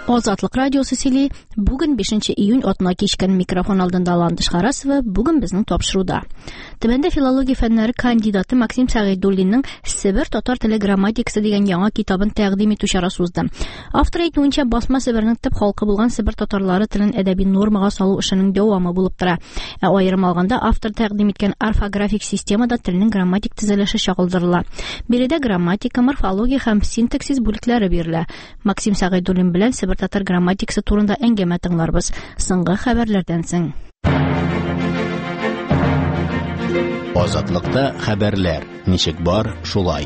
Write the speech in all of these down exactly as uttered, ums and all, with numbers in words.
Азатлык радиосы сөйли. Бүген бишенче июнь атна кичкен микрофон алдында Ландыш Харасова бүген безнең тапшыруда. Төбәндә филология фәннәре кандидаты Максим Сәгыйдуллинның Себер татар теле грамматикасы дигән яңа китабын тәкъдим итү чарасы узды. Автор әйтүенчә, басма Себернең төп халкы булган Себер татарлары телен әдәби нормага салу эшенең дәвамы булып тора. Ә аерым алганда автор тәкъдим иткән орфографик системада телнең грамматик төзелеше чагылдырыла. Биредә грамматика, морфология һәм синтаксис бүлекләре бирелә. Максим Сәгыйдуллин белән Себер татар грамматикасы турында әңгәмә тыңларбыз. Соңгы хәбәрләрдән соң. Азатлыкта хәбәрләр. Ничек бар, шулай.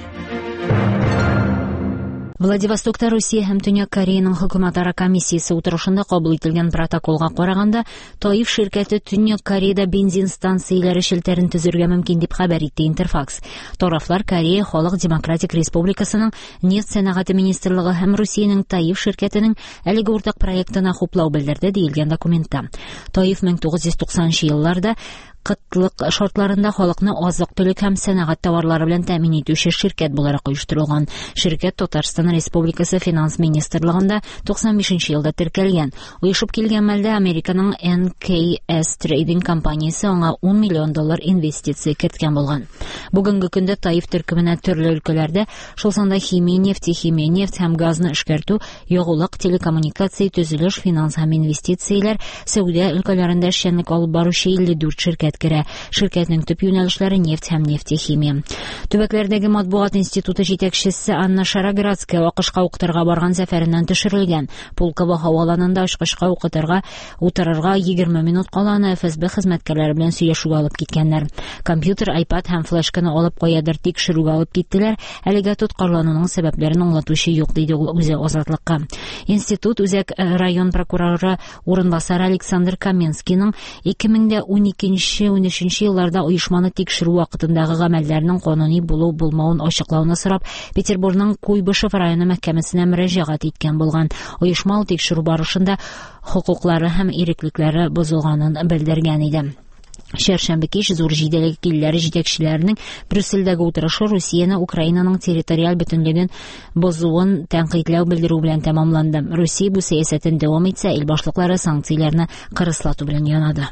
Владивостокта Россия һәм Төньяк Кореяның хөкүмәтара комиссиясе утырышында кабул ителгән протоколга караганда, Таиф ширкәте Төньяк Кореяда бензин станцияләре шелтәрен төзергә мөмкин дип хәбәр итте Интерфакс. Тарафлар Корея Халык Демократик Республикасының нефть сәнәгате министрлыгы һәм Россиянең Таиф ширкәтенең әлеге уртак проектына хуплау белдерде диелгән документта. Таиф мең тугыз йөз туксанынчы елларда кытлык шартларында халыкны азык-төлек һәм сәнәгать товарлары белән тәэмин итүче ширкәт буларак оештырылган. Ширкәт Татарстан Республикасы финанс министрлыгында туксан бишенче елда теркәлгән. Оешып килгән мәлдә Американың эн кей эс Trading компаниясе аңа ун миллион доллар инвестиция керткән булган. Бүгенге көндә Таиф төркеменә төрле өлкәләрдә, шул санда химия, нефтехимия, нефть һәм газны эшкәртү, ягулык, телекоммуникация, төзелеш, финанс һәм инвестицияләр, сәүдә өлкәләрендә эшчәнлек алып баручы илле дүрт ширкәт керә. Ширкәтнең төп юнәлешләре нефть һәм нефтехимия. Төбәкләрдәге матбугат институты җитәкчесе Анна Шароградская акышка укытырга барган сәфәреннән төшерелгән. Пулково һаваланында очкычка укытырга утырырга егерме минут каланы эф эс бэ хезмәткәрләре белән сөйләшүгә алып киткәннәр. Компьютер, iPad һәм флешканы алып каядыр тикшерүгә алып киттеләр. Әлегә тоткарлануның сәбәпләрен аңлатучы юк, диде ул үзе Азатлыкка. Институт үзәк район прокуроры урынбасары Александр Каменскийның ике мең уникенче - унөченче елларда оешманы тикшерү вакытындагы гамәлләрнең кануни булу-булмавын ачыклауны сорап Петербургның Куйбышев районы мәхкәмәсенә мөрәҗәгать иткән булган. Оешма тикшерү барышында хокуклары һәм иреклекләре бозылганын белдергән иде. Шәршәмбе кич зур җиделек илләре җитәкчеләренең Брюссельдәге утырышы Россияны Украинаның территориаль бөтенлеген бозуын тәнкыйтьләү белдерү белән тәмамланды. Россия бу сәясәтен дәвам итсә, ил башлыклары санкцияләрне кырыслату белән янады.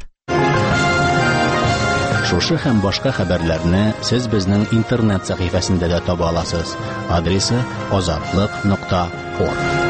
Шушы һәм башка хәбәрләрне сез безнең интернет сәхифәсендә дә таба аласыз. Адресы азатлык нокта орг.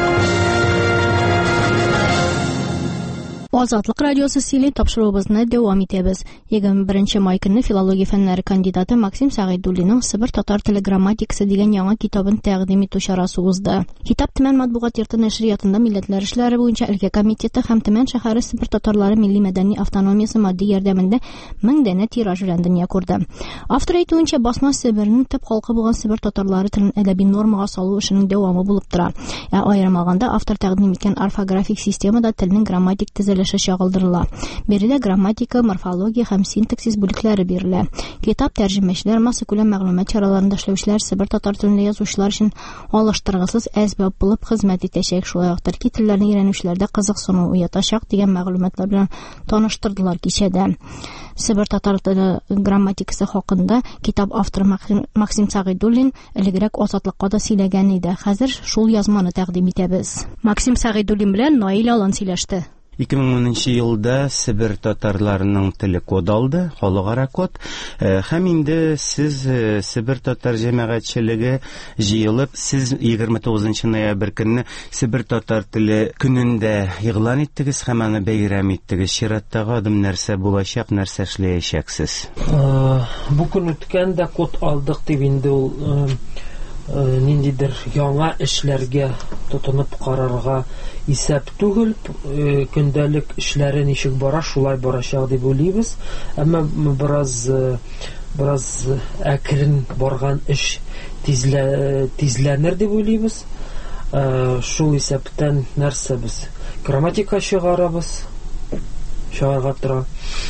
Азатлык радиосы сөйли, тапшыруыбызны дәвам итәбез. егерме беренче май көнне филология фәннәре кандидаты Максим Сәгыйдуллинның Себер татар теле грамматикасы дигән яңа китабын тәкъдим итү чарасы узды. Китап Төмән матбугат йорты нәшриятында милләтләр эшләре буенча өлкә комитеты һәм Төмән шәһәре Себер татарлары милли мәдәни автономиясе матди ярдәмендә мең дәнә тираж белән дөнья күрде. Автор әйтүенчә, басма Себернең төп халкы булган Себер татарлары телен әдәби нормага салу эшенең дәвамы булып тора. Ә аерым алганда автор тәкъдим иткән орфографик системада телнең грамматик төзелеше чагылдырыла. Биредә грамматика, морфология һәм синтаксис бүлекләре бирелә. Китап тәрҗемәчеләр, массакүләм мәгълүмат чараларында эшләүчеләр Себер татар телендә язучылар өчен алыштыргысыз әсбап булып хезмәт итәчәк. Шулай ук төрки телләрне өйрәнүчеләрдә кызыксыну уятачак дигән мәгълүматлар белән таныштырдылар кичәдә. Себер татар теле грамматикасы хакында китап авторы Максим Сәгыйдуллин элегрәк Азатлыкка да сөйләгән иде. Хәзер шул язманы тәкъдим итәбез. Максим Сәгыйдуллин белән Наил Алан сөйләште. ике мең унынчы елда Себер татарларының теле код алды, халыкара код. Һәм инде сез Себер татар җәмәгатьчелеге җыелып, сез егерме тугызынчы ноябрь көнне Себер татар теле көнендә игълан иттегез һәм аны бәйрәм иттегез. Чираттагы адым нәрсә булачак, нәрсә эшләячәксез? Бу көн үткәндә код алдык дип инде ул ниндидер яңа эшләргә тотынып карарга исәп түгел, көндәлек эшләре ничек бара, шулай барачак дип уйлыйбыз. Әмма бераз бераз әкрен барган эш тизлә тизләнер дип уйлыйбыз. Шул исәптән нәрсә без грамматика чыгарабыз, чыгарга тора.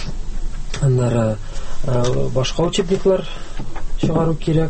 Аннары башка учебниклар чыгару кирәк.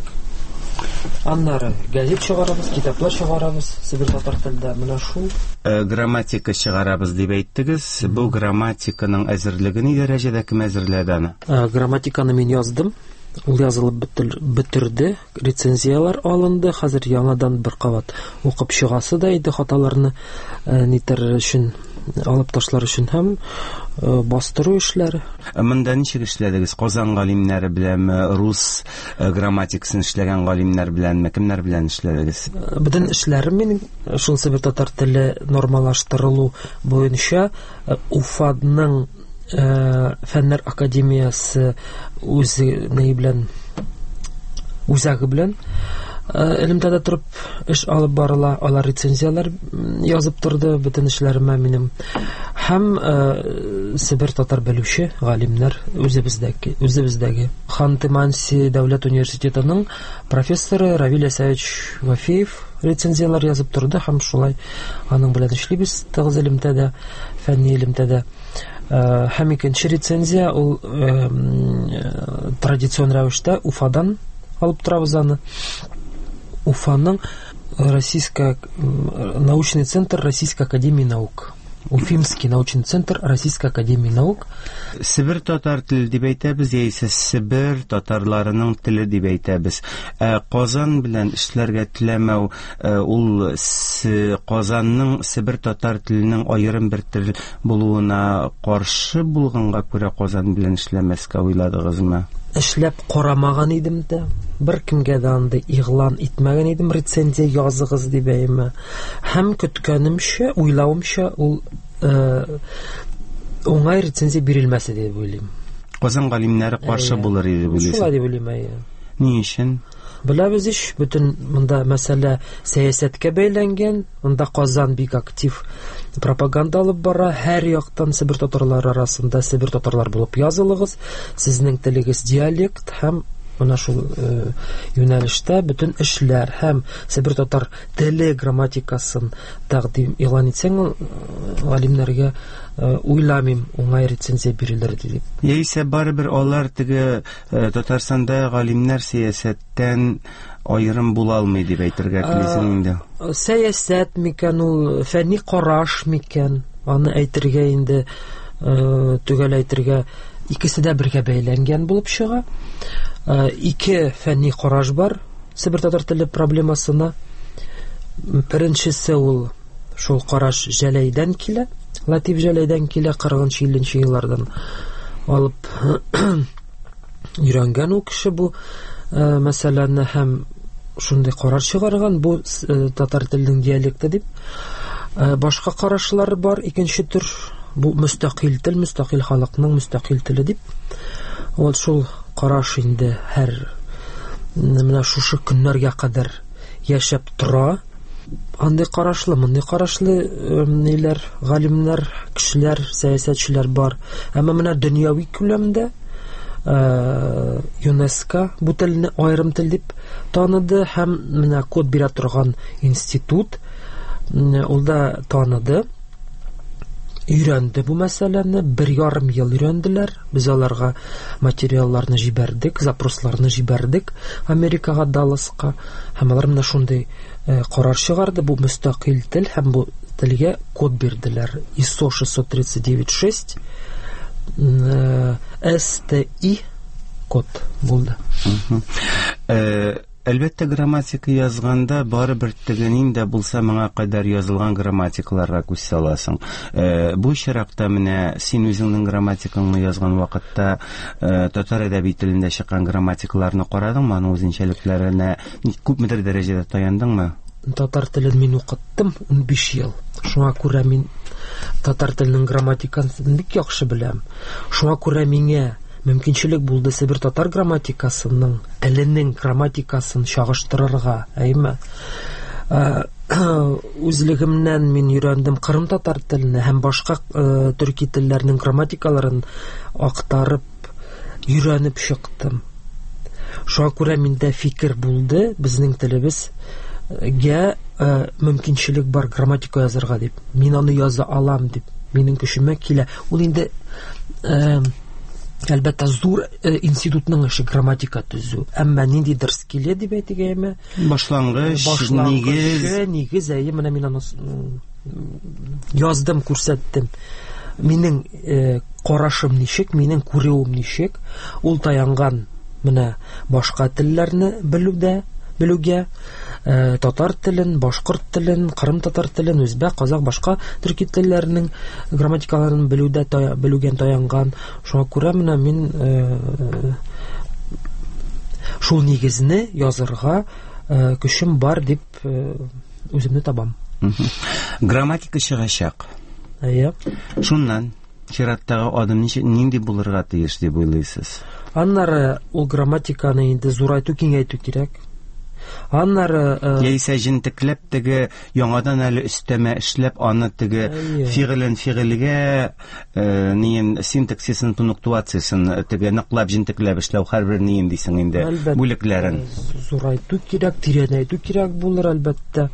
Аннары газет чыгарабыз, китаплар чыгарабыз, Себер татар телендә. Менә шул грамматика чыгарабыз дип әйттегез. Бу грамматиканың әзерлеге ни дәрәҗәдә кем әзерләде аны? Грамматиканы мин яздым. ул язылып бетерде, рецензиялар алынды, хәзер яңадан бер кабат укып чыгасы да иде, хаталарны нитер өчен, алып ташлар өчен һәм бастыру эшләре. Монда ничек эшләдегез? Казан галимнәре беләнме, рус грамматикасын эшләгән галимнәр беләнме, кемнәр белән эшләдегез? Бүтән эшләрем минем шул Себер татар теле нормалаштырылу буенча Уфаның фәннәр академиясы үзе нәй белән үзәге белән элемтәдә торып эш алып барыла, алар рецензиялар язып торды бүтән эшләремә минем. Һәм Себер татар белүче галимнәр үзебездәге, үзебездәге Ханты-Манси дәүләт университетының профессоры Равил Исаевич Вафиев рецензиялар язып торды, һәм шулай аның белән эшлибез тыгыз элемтәдә, фәнни элемтәдә. Һәм икенче рецензия ул традицион рәвештә Уфадан алып торабыз аны. Уфаның Российская научный центр Российской академии наук. Уфимский научный центр Российской академии наук. Себер татар теле дип әйтәбез, яисә Себер татарларының теле дип әйтәбез. Казан белән эшләргә теләмәү, ул Казанның Себер татар теленең аерым бер тел булуына каршы булганга күрә Казан белән эшләмәскә уйладыгызмы? Эшләп карамаган идем дә, бер кемгә дә анда игълан итмәгән идем, рецензия языгыз дип әйме. Һәм көткәнемчә, уйлавымча, ул оңай рецензия бирелмәсе дип уйлыйм. Казан галимнәре каршы булыр иде бу. Шулай дип уйлыйм. Ни өчен? Беләбез ич, бүтән монда мәсьәлә сәясәткә бәйләнгән, монда Казан бик актив пропаганда алып бара, һәр яктан Себер татарлары арасында Себер татарлар булып язылыгыз, сезнең телегез диалект һәм менә шул юнәлештә бүтән эшләр һәм Себер татар теле грамматикасын тәкъдим игълан итсәң, галимнәргә уйламыйм уңай рецензия бирелер дип. Яисә барыбер алар теге Татарстанда галимнәр сәясәттән аерым була алмый дип әйтергә килсен инде. Сәясәт микән ул, фәнни караш микән, аны әйтергә инде төгәл әйтергә икесе дә бергә бәйләнгән булып чыга. Ике фәнни караш бар Себер татар теле проблемасына. Беренчесе ул шул караш Җәләйдән килә, Латиф Җәләйдән килә, кырыгынчы илленче еллардан алып өйрәнгән ул кеше бу мәсьәләне һәм шундый карар чыгарган, бу татар теленең диалекты дип. Башка карашлар бар, икенче төр, бу мөстәкыйль тел, мөстәкыйль халыкның мөстәкыйль теле дип. Вот шул караш инде һәр менә шушы көннәргә кадәр яшәп тора. Андый карашлы, мондый карашлы ниләр, галимнәр, кешеләр, сәясәтчеләр бар. Әмма менә дөньяви күләмдә ЮНЕСКО бу телне аерым тел дип таныды һәм менә код бирә торган институт ул да таныды. Өйрәнде бу мәсьәләне, бер ярым ел өйрәнделәр. Без аларга материалларны җибәрдек, запросларны җибәрдек Америкага, Далласка. Һәм алар менә шундый карар чыгарды, бу мөстәкыйль тел һәм бу телгә код бирделәр. ай эс о шестьсот тридцать девять шесть эс тэ и код булды. Әлбәттә, грамматика язганда барыбер тегенин дә булса моңа кадәр язылган грамматикаларга күз саласың. Бу чиракта менә син үзеңнең грамматикаңны язган вакытта татар әдәби телендә чыккан грамматикаларны карадыңмы, аның үзенчәлекләренә күпмедер дәрәҗәдә таяндыңмы? Татар телен мин укыттым ун биш ел. Шуңа күрә мин татар теленең грамматикасын бик яхшы беләм. Шуңа күрә миңа мөмкинчелек булды Себер татар грамматикасының теленең грамматикасын чагыштырырга, әйме. Үзлегемнән мин өйрәндем кырым татар телене һәм башка төрки телләрнең грамматикаларын актарып өйрәнеп чыктым. Шуңа күрә миндә фикер булды, безнең телебезгә мөмкинчелек бар грамматика язарга дип. Мин аны яза алам дип, минем көчемә килә. Ул инде әлбәттә зур институтның эше грамматика төзү. Әмма нинди дәрс килә дип әйтегәйме? Башлангыч, нигез, нигез әйе, менә мин аны яздым, күрсәттем. Минем карашым ничек, минем күрүем ничек, ул таянган менә башка телләрне белүдә белүгә, э, татар телен, башкорт телен, кырым татар телен, үзбәк, казак, башка төрки телләренең грамматикаларын белүдә тая, белүгән таянган. Шуңа күрә менә мин э, шул нигезне язырга э, көчем бар дип э, үземне табам. Грамматика чыгачак. Әйе. Шуннан чираттагы адым нинди булырга тиеш дип уйлыйсыз? Аннары ул грамматиканы инде зурайту, киңәйтү кирәк. Аннары яисә җентекләп теге яңадан әле өстәмә эшләп аны теге фигылен фигылгә ниен синтаксисын, пунктуациясын теге ныклап җентекләп эшләү һәрбер ниен дисең инде бүлекләрен зурайту кирәк, тирәнәйтү кирәк булыр әлбәттә.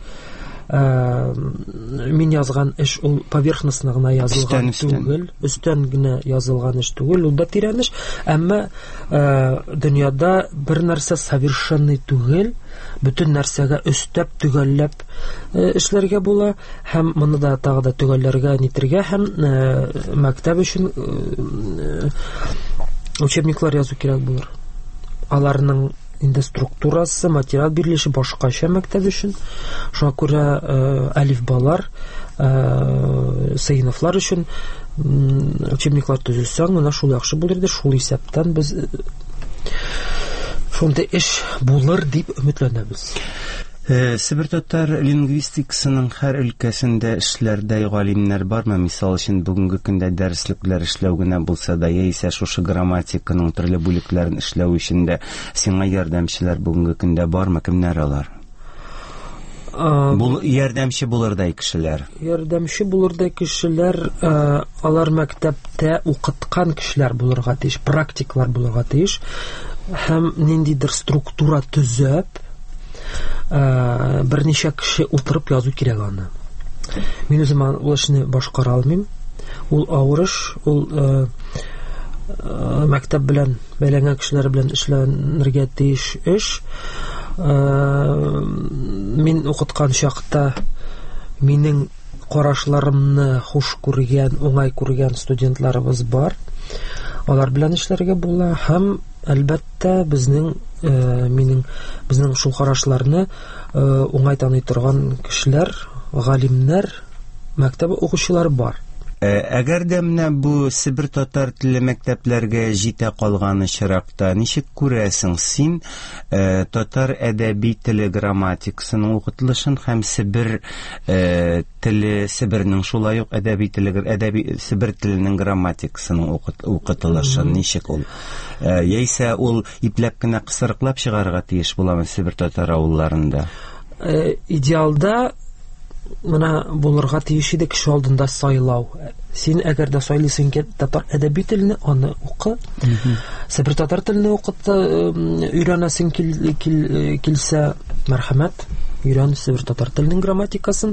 Мин язган эш ул поверхностно гына язылган түгел, өстән генә язылган эш түгел, ул да тирәнеш, әмма дөньяда бер нәрсә совершенный түгел, бөтен нәрсәгә өстәп төгәлләп эшләргә була, һәм моны да тагы да төгәлләргә нитергә, һәм мәктәп өчен учебниклар язу кирәк булыр. Аларның инде структурасы, материал бирелеше башкача мәктәп өчен. Шуңа күрә әлифбалар, сыйныфлар өчен учебниклар төзелсәң, менә шул яхшы булыр иде. Шул исәптән без шундый эш булыр дип өметләнәбез. Себер татар лингвистикасының һәр өлкәсендә эшләрдә галимнәр бармы? Мисал өчен бүгенге көндә дәреслекләр эшләү генә булса да, яисә шушы грамматиканың төрле бүлекләрен эшләү өчен дә сиңа ярдәмчеләр бүгенге көндә бармы? Кемнәр алар? Бу ярдәмче булырдай кешеләр. Ярдәмче булырдай кешеләр, алар мәктәптә укыткан кешеләр булырга тиеш, практиклар булырга тиеш, һәм ниндидер структура төзәп берничә кеше утырып язу кирәк аны. Мин үзем ул эшне башкара алмыйм. Ул авыр эш, ул мәктәп белән бәйләнгән кешеләр белән эшләнергә тиеш эш. Мин укыткан чакта минең карашларымны хуш күргән, уңай күргән студентларыбыз бар. Алар белән эшләргә була, һәм әлбәттә безнең минең безнең шул карашларны уңай таный торган кешеләр, галимнәр, мәктәп укучылары бар. Әгәр дә менә бу Себер татар теле мәктәпләргә җитә калган чиракта ничек күрәсең син татар әдәби теле грамматикасының укытылышын һәм Себер теле Себернең шулай ук әдәби теле әдәби Себер теленең грамматикасының укытылышын ничек ул? Яисә ул ипләп кенә кысырыклап чыгарга тиеш буламы Себер татар авылларында? Идеалда менә булырга тиеш иде кеше алдында сайлау. Син әгәр дә сайлыйсың икән татар әдәби телене, аны укы. Себер татар телене укыты, өйрәнәсең килсә, мәрхәмәт, өйрән Себер татар теленең грамматикасын.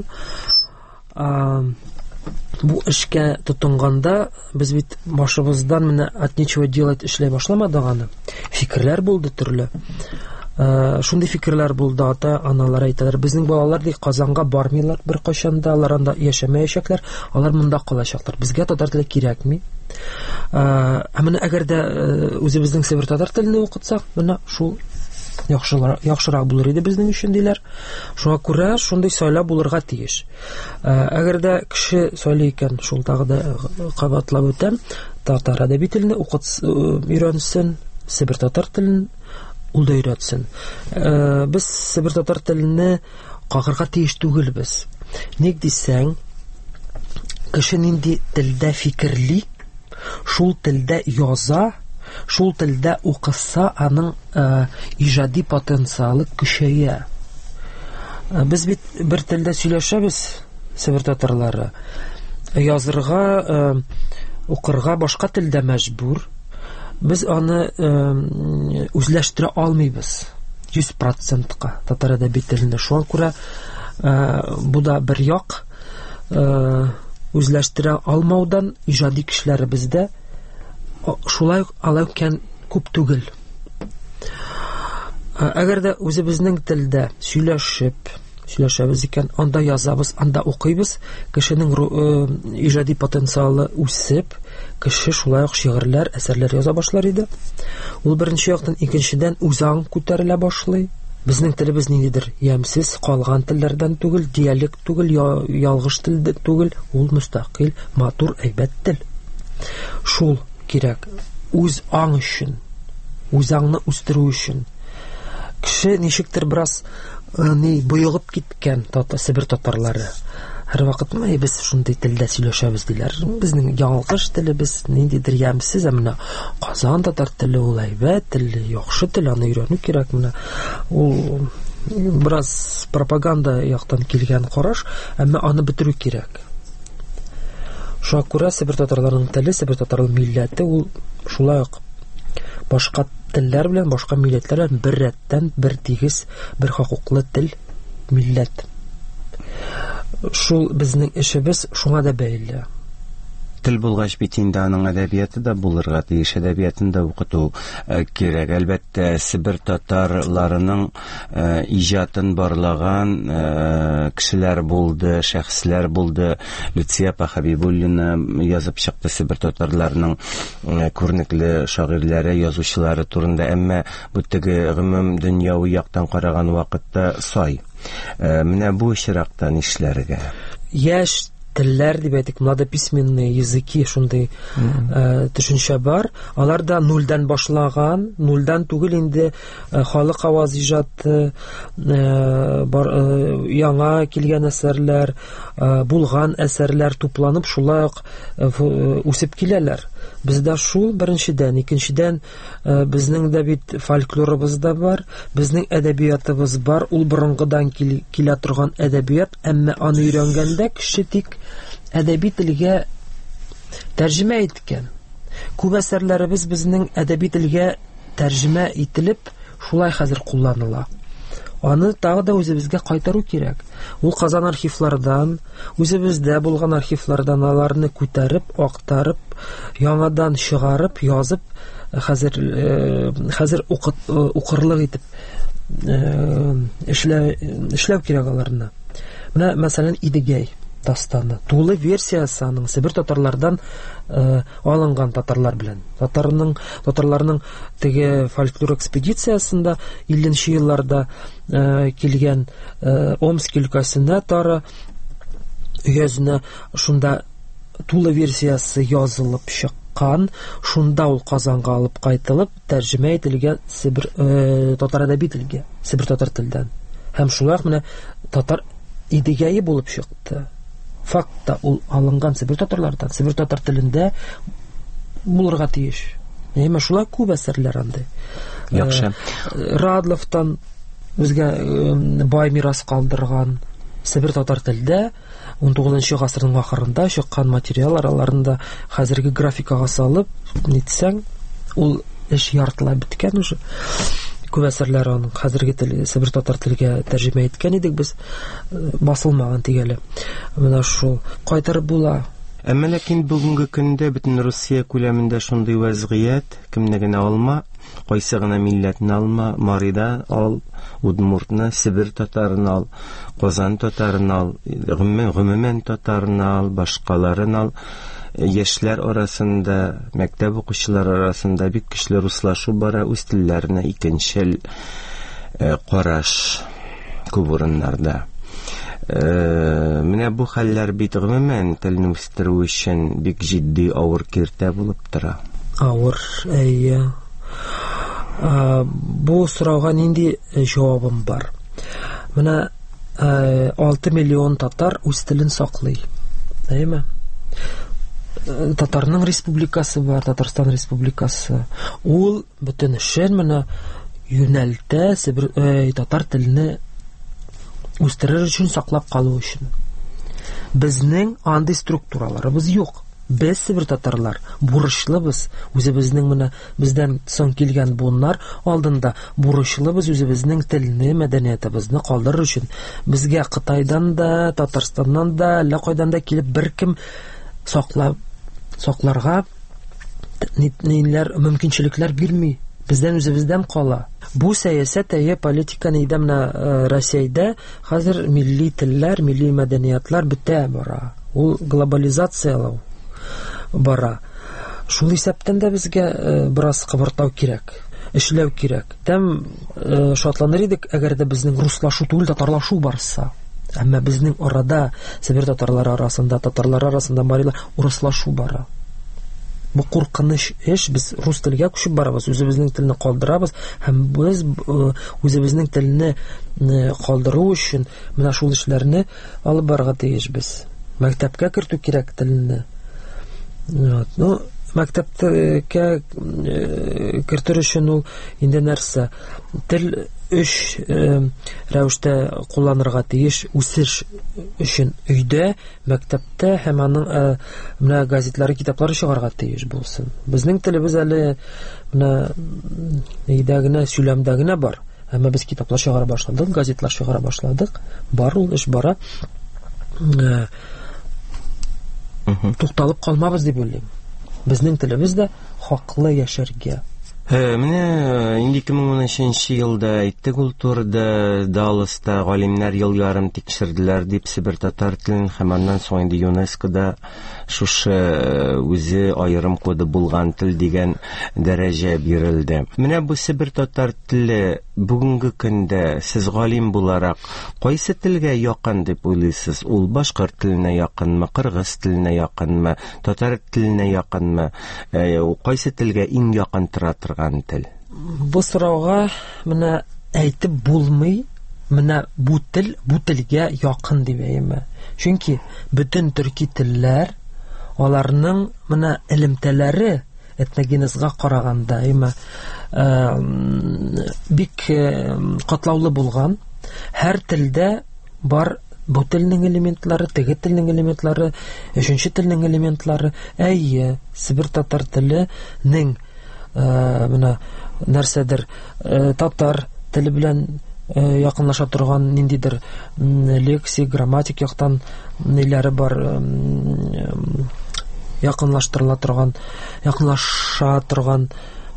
Бу эшкә тотынганда без бит башыбыздан менә от нечего делать эшләй башламадык аны. Фикерләр булды төрле. Шундый фикерләр булды, ата-аналар әйтәләр, безнең балалар ди Казанга бармыйлар, бер кайчан да алар анда яшәмәячәкләр, алар монда калачаклар. Безгә татар теле кирәкми. Ә менә әгәр дә үзебезнең Себер татар телене укытсак, менә шул яхшырак яхшырак булыр иде безнең өчен диләр. Шуңа күрә шундый сайлау булырга тиеш. Әгәр дә кеше сайлый икән, шул тагы да кабатлап үтәм, татар әдәби телене укытсын, өйрәнсен, Себер татар телен ул да өйрәтсен. Без Себер татар телене кагырга тиеш түгелбез. Ник дисәң, кеше нинди телдә фикерли, шул телдә яза, шул телдә укыса, аның иҗади потенциалы көчәя. Без бит бер телдә сөйләшәбез, Себер татарлары. Язырга, укырга башка телдә мәҗбүр. Без аны үзләштерә алмыйбыз йөз процентка татар әдәби теленә. Шуңа күрә бу да бер як, үзләштерә алмаудан иҗади кешеләр бездә шулай алай икән күп түгел. Әгәр дә үзебезнең телдә сөйләшеп, сөйләшәбез икән, анда язабыз, анда укыйбыз, кешенең иҗади потенциалы үсеп, кеше шулай ук шигырьләр, әсәрләр яза башлар иде. Ул беренче яктан, икенчедән үзаң күтәрелә башлый. Безнең телебез ниндидер ямьсез калган телләрдән түгел, диалект түгел, ялгыш тел түгел, ул мустақил, матур, әйбәт тел. Шул кирәк үз аң өчен, үз аңны үстерү өчен. Кеше ничектер бераз ни буйылып киткән тата Себер татарлары. Һәр вакыт мә без шундый телдә сөйләшәбез диләр. Безнең яңгыш телебез ниндидер ямьсез, әмма Казан татар теле ул әйбәт тел, яхшы тел, аны өйрәнү кирәк менә. Ул бераз пропаганда яктан килгән караш, әмма аны бетерү кирәк. Шуңа күрә Себер татарларының теле, Себер татарлар милләте ул шулай ук башка телләр белән, башка милләтләр белән бер рәттән, бер тигез, бер хокуклы тел, милләт. Шул безнең эшебез шуңа да бәйле. Тел булгач бит инде аның әдәбияты да булырга тиеш, әдәбиятын да укыту кирәк. Әлбәттә, Себер татарларының иҗатын барлаган кешеләр булды, шәхесләр булды. Люция Хабибуллина язып чыкты Себер татарларының күренекле шагыйрьләре, язучылары турында, әмма бу теге гомум дөньяви яктан караган вакытта сай. Менә бу очракта нишләргә? Яшь телләр дип әйтик, младописьменные языки, шундый төшенчә бар. Алар да нулдән башлаган, нулдән түгел инде халык аваз иҗаты, яңа килгән әсәрләр, булган әсәрләр тупланып шулай ук үсеп киләләр. Бездә шул беренчедән, икенчедән безнең дә бит фольклорыбыз да бар, безнең әдәбиятыбыз бар, ул борынгыдан килә торган әдәбият, әмма аны өйрәнгәндә кеше тик әдәби телгә тәрҗемә иткән. Күп әсәрләребез безнең әдәби телгә тәрҗемә ителеп, шулай хәзер кулланыла. Аны тагы да үзебезгә кайтару кирәк. Ул Казан архивлардан, үзебездә булган архивлардан аларны күтәреп, актарып, яңадан чыгарып, язып, хәзер хәзер укырлык итеп эшләү эшләү кирәк аларны. Менә мәсәлән Идегәй дастаны. Тулы версиясы аның Себер татарлардан алынган татарлар белән. Татарның татарларның теге фольклор экспедициясында илленче елларда килгән Омск өлкәсенә тары йөзенә шунда тулы версиясы язылып чыккан, шунда ул Казанга алып кайтылып тәрҗемә ителгән Себер татар әдәби телгә, Себер татар телдән. Һәм шулай менә татар Идегәе булып чыкты. Фактта ул алынган Себер татарлардан, Себер татар телендә булырга тиеш. Әмма шулай күп әсәрләр анда. Яхшы. Радловтан безгә бай мирас калдырган Себер татар телдә он тугызынчы гасырның ахырында чыккан материал араларында хәзерге графикага салып, нитсәң, ул эш яртылай биткән уже. Күп әсәрләр аның хәзерге тел Себер татар телгә тәрҗемә иткән идек без, басылмаган тигәле. Менә шул кайтарып була. Әмма ләкин бүгенге көндә бөтен Русия күләмендә шундый вазгыять, кемне генә алма, кайсы гына милләтне алма, Марида ал, Удмуртны, Себер татарын ал, Казан татарын ал, гомумән татарын ал, башкаларын ал. Яшьләр арасында, мәктәп укучылары арасында бик көчле руслашу бара, үз телләренә икенчел караш күп урыннарда. Менә бу хәлләр бит гомумән телне үстерү өчен бик җитди авыр киртә булып тора. Авыр, әйе. Бу сорауга нинди җавабым бар? Менә алты миллион татар үз телен саклый. Әйеме? Татарның республикасы бар, Татарстан республикасы. Ул бөтен эшен менә юнәлтә Себер татар телене үстерер өчен, саклап калу өчен. Безнең андый структураларыбыз юк. Без Себер татарлар бурычлыбыз, үзебезнең менә бездән соң килгән буыннар алдында бурычлыбыз үзебезнең телне, мәдәниятебезне калдырыр өчен. Безгә Кытайдан да, Татарстаннан да, әллә кайдан да килеп беркем саклап сакларга ниләр мөмкинчелекләр бирми. Бездән үзебездән кала. Бу сәясәт әйе политика нидә менә Россиядә хәзер милли телләр, милли мәдәниятлар бетә бара. Ул глобализациялау бара. Шул исәптән дә безгә бераз кыбыртау кирәк, эшләү кирәк. Тәм шатланыр идек, әгәр дә безнең руслашу түгел, татарлашу барса. Әмма безнең арада, Себер татарлары арасында, татарлар арасында барилар, урыслашу бара. Бу куркыныч эш, без рус телгә күчеп барабыз, үзебезнең телне калдырабыз, һәм без үзебезнең телне калдыру өчен менә шул эшләрне алып барырга тиешбез. Мәктәпкә кертү кирәк телне. Ну, мәктәпкә кертер өчен ул инде нәрсә? Тел үч рәвештә кулланырга тиеш, үсеш өчен өйдә, мәктәптә һәм аның менә газетлары, китаплары чыгарга тиеш булсын. Безнең телебез әле менә нидә генә, сөйләмдә генә бар. Әмма без китаплар чыгара башладык, газетлар чыгара башладык. Бар ул эш бара. Тукталып калмабыз дип уйлыйм. Безнең телебез дә хаклы яшәргә. Менә инде ике мең унынчы елда әйттек, ул турыда Далласта галимнәр ел ярым тикшерделәр дип Себер татар телен, һәм аннан соң инде ЮНЕСКОда шушы үзе аерым коды булган тел дигән дәрәҗә бирелде. Менә бу Себер татар теле бүгенге көндә сез галим буларак кайсы телгә якын дип уйлыйсыз? Ул башкорт теленә якынмы, кыргыз теленә якынмы, татар теленә якынмы? Кайсы телгә иң якын тора торган тел? Бу сорауга менә әйтеп булмый. Менә бу тел бу телгә якын дип әйтәм. Чөнки бөтен төрки телләр, аларның менә элемтәләре этногенезга караганда әйме бик катлаулы булган. Һәр телдә бар бу телнең элементлары, теге телнең элементлары, өченче телнең элементлары. Әйе, Себер татар теленең менә нәрсәдер татар теле белән якынлаша торган ниндидер лексик, грамматик яктан ниләре бар, якынлаштырыла торган, якынлаша торган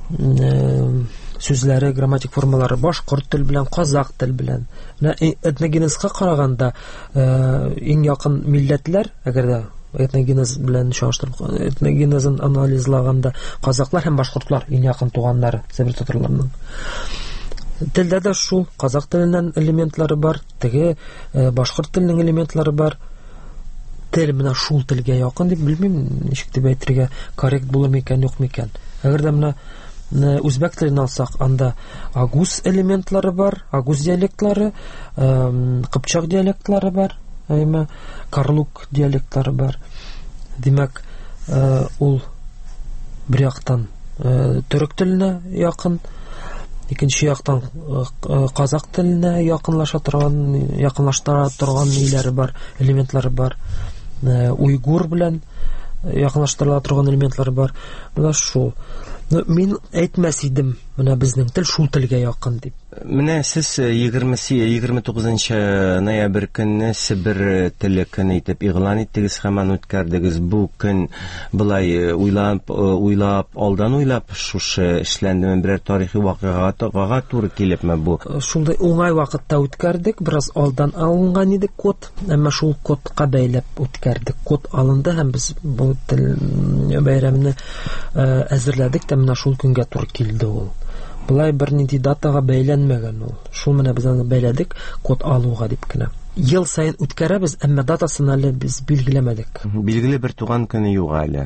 сүзләре, грамматик формалары башкорт тел белән, казак тел белән. Этногенезга караганда иң якын милләтләр, әгәр дә этногенез белән чагыштырып, этногенезын анализлаганда казаклар һәм башкортлар иң якын туганнары Себер татарларының. Телдә дә шул казак теленнән элементлары бар, теге башкорт теленең элементлары бар. Тел менә шул телгә якын дип белмим, ничек дип әйтергә коррект булыр микән, юк микән. Әгәр дә менә үзбәк телен алсак, анда агуз элементлары бар, агуз диалектлары, кыпчак диалектлары бар, әйме карлук диалектлары бар. Димәк, ул бер яктан төрек теленә якын, икенче яктан казак теленә якынлаша торган, якынлаштыра торган ниләре бар, элементлары бар. Уйгур белән якынлаштырыла торган элементлары бар. Менә шул. Мин әйтмәс идем, менә безнең тел шул телгә якын дип. Менә сез егерме тугызынчы ноябрь көнне Себер теле көне итеп игълан иттегез һәм аны үткәрдегез. Бу көн былай уйлап, уйлап, алдан уйлап шушы эшләндеме, берәр тарихи вакыйгага тагыга туры килепме бу? Шулай уңай вакытта үткәрдек, бераз алдан алынган иде код, әмма шул кодка бәйләп үткәрдек. Код алынды һәм без бу тел бәйрәмне әзерләдек, менә шул көнгә туры килде ул. Булай бер нинди датага бәйләнмәгән ул. Шул менә без аны бәйләдек код алуга дип кенә. Ел сайын үткәрәбез, әмма датасын әле без билгеләмәдек. Билгеле бер туган көне юк әле.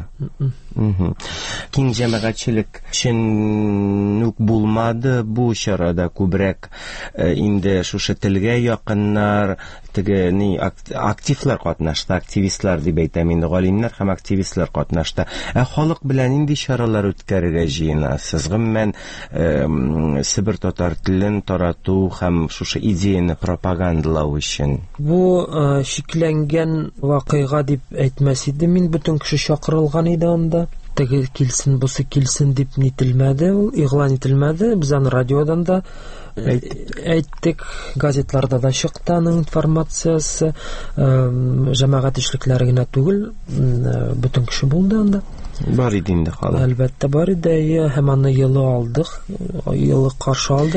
Киң җәмәгатьчелек өчен үк булмады бу чарада, күбрәк инде шушы телгә якыннар, теге ни активлар катнашты, активистлар дип әйтәм инде, галимнәр һәм активистлар катнашты. Ә халык белән инде чаралар үткәрергә җыенасыз. Гомумән Себер татар телен тарату һәм шушы идеяны пропагандалау өчен. Бу шикләнгән вакыйга дип әйтмәс идем мин, бөтен кеше чакырылган иде анда. Теге килсен, бусы килсен дип нителмәде, ул игълан ителмәде. Без аны радиодан да әйттек, газетларда да чыкты аның информациясы. Җәмәгать эшлекләре генә түгел, бөтен кеше булды анда. Бар иде инде халык. Әлбәттә бар иде, һәм аны елы алдык, елы каршы алды.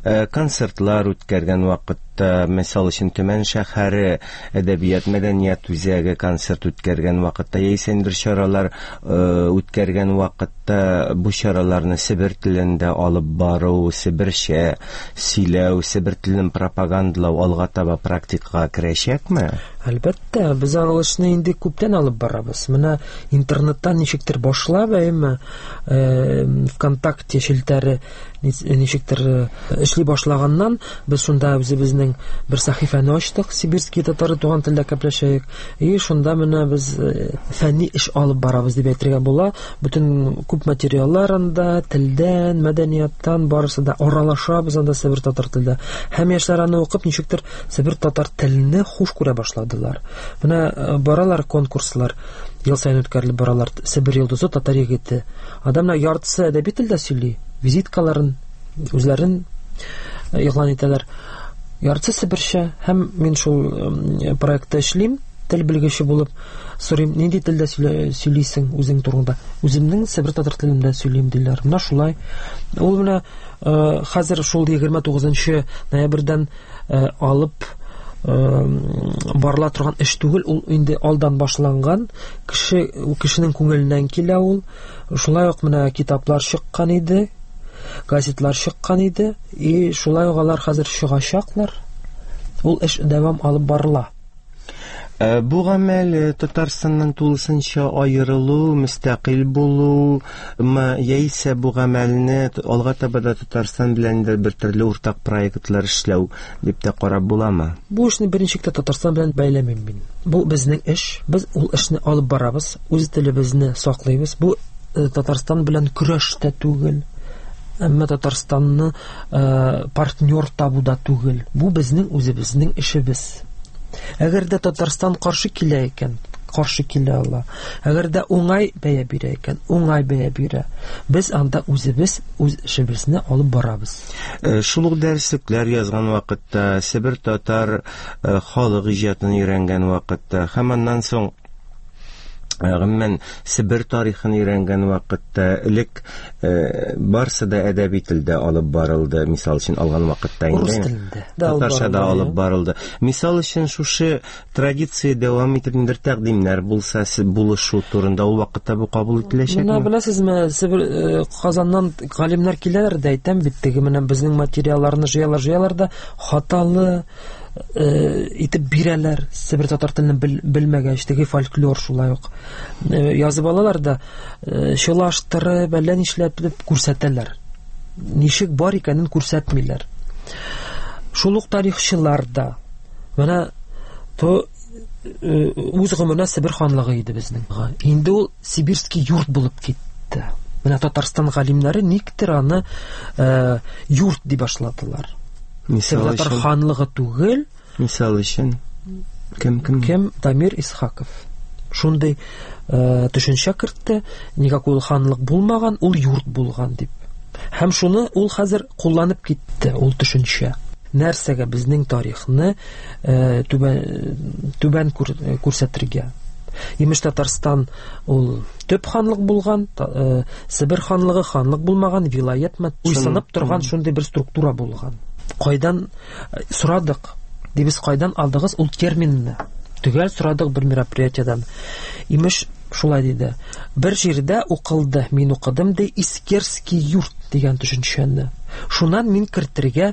концертлар үткәргән вакытта, мисал өчен Төмән шәһәре әдәбият мәдәният үзәге концерт үткәргән вакытта, яисә бер чаралар үткәргән вакытта бу чараларны Себер телендә алып бару, себерчә сөйләү, себер телен пропагандалау алга таба практикага керәчәкме? Әлбәттә, без аңлашны инде күптән алып барабыз. Менә интернеттан ничектер башлап, әйме, ВКонтакте шелтәре ничектер эшли башлаганнан, без шунда үзебезнең бер сәхифәне ачтык, Сибирский татары туган телдә кәпләшәек. И шунда менә без фәнни эш алып барабыз дип әйтергә була. Бөтен күп материаллар анда телдән, мәдәнияттан барысы да аралашабыз анда Себер татар телдә. Һәм яшьләр аны укып ничектер Себер татар телене хуш күрә башладылар. Менә баралар конкурслар, ел сайын үткәрелеп баралар. Себер йолдызы, татар егете. Адамнар яртысы әдәби телдә сөйли, визиткаларын үзләрен игълан итәләр. Яртысы себерчә, һәм мин шул проектта эшлим, тел белгече булып, сорыйм, нинди телдә сөйлисең үзең турында? Үземнең Себер татар телендә сөйлим диләр. Менә шулай. Ул менә хәзер шул егерме тугызынчы ноябрьдән алып барыла торган эш түгел, ул инде алдан башланган, кеше кешенең күңеленнән килә ул. Шулай ук менә китаплар чыккан иде, газетлар чыккан иде, и шулай ук алар хәзер чыгачаклар. Ул эш дәвам алып барыла. Бу гамәл Татарстаннан тулысынча аерылу, мөстәкыйль булу, яисә бу гамәлне алга таба да Татарстан белән бер төрле уртак проектлар эшләү дип тә карап буламы? Бу эшне беренчелектә Татарстан белән бәйләмим мин. Бу безнең эш, без ул эшне алып барабыз, үз телебезне саклыйбыз. Бу Татарстан белән көрәштә түгел, әмма Татарстанны партнер табуда түгел. Бу безнең үзебезнең эшебез. Әгәр дә Татарстан каршы килә икән, каршы килә ала. Әгәр дә уңай бәя бирә икән, уңай бәя бирә. Без анда үзебез үз эшебезне алып барабыз. Шул ук дәреслекләр язган вакытта, Себер татар халык иҗатын өйрәнгән вакытта, һәм аннан соң гомумән Себер тарихын өйрәнгән вакытта элек барсы да әдәби телдә алып барылды. Мисал өчен алган вакытта инде татарча да алып барылды. Мисал өчен шушы традиция дәвам итендер тәкъдимнәр булса, булышу турында ул вакытта бу кабул ителәчәкме? Менә беләсезме, Себер Казаннан галимнәр киләләр дә, әйтәм бит, теге менә безнең материалларны җыялар, җыялар да хаталы итеп бирәләр. Себер татар телен белмәгәч, теге фольклор шулай ук язып алалар да, чылаштырып, әллә нишләп күрсәтәләр. Ничек бар икәнен күрсәтмиләр. Шул ук тарихчылар да менә то үз гомеренә Себер ханлыгы иде безнең. Инде ул Сибирский юрт булып китте. Менә Татарстан галимнәре никтер аны юрт дип башладылар. Себер татар ханлыгы түгел. Мисал өчен кем кем? Кем? Дамир Исхаков. Шундый төшенчә кертте, никакой ул ханлык булмаган, ул юрт булган дип. Һәм шуны ул хәзер кулланып китте, ул төшенчә. Нәрсәгә? Безнең тарихны түбән түбән күрсәтергә. Имеш Татарстан ул төп ханлык булган, Себер ханлыгы ханлык булмаган, вилаятмы уйсынып торган шундый бер структура булган. Кайдан сорадык? Дибез кайдан алдыгыз ул терминны? Төгәл сорадык бер мероприятиядән. Имеш шулай диде. Бер җирдә укылды, мин укыдым ди, Искерский юрт дигән төшенчәне. Шуннан мин кертергә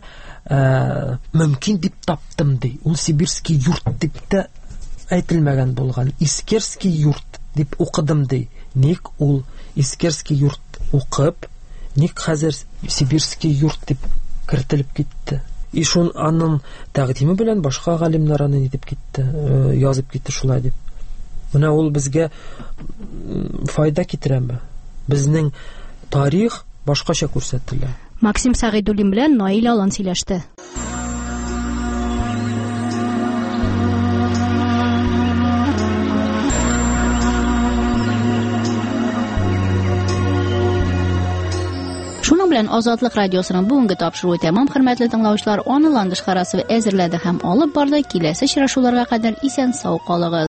мөмкин дип таптым ди. Ул Сибирский юрт дип тә әйтелмәгән булган. Искерский юрт дип укыдым ди. Ник ул Искерский юрт укып, ник хәзер Сибирский юрт дип кертелеп китте. И шун аның тәкъдиме белән башка галимнәр аны итеп китте, язып китте шулай дип. Менә ул безгә файда китерәме? Безнең тарих башкача күрсәтелә. Максим Сәгыйдуллин белән Наил Алан сөйләште. Шуның белән Азатлык радиосының бүгенге тапшыруы тәмам, хөрмәтле тыңлаучылар. Аны ландыш карасы әзерләде һәм алып барды. Киләсе очрашуларга кадәр исән-сау калыгыз.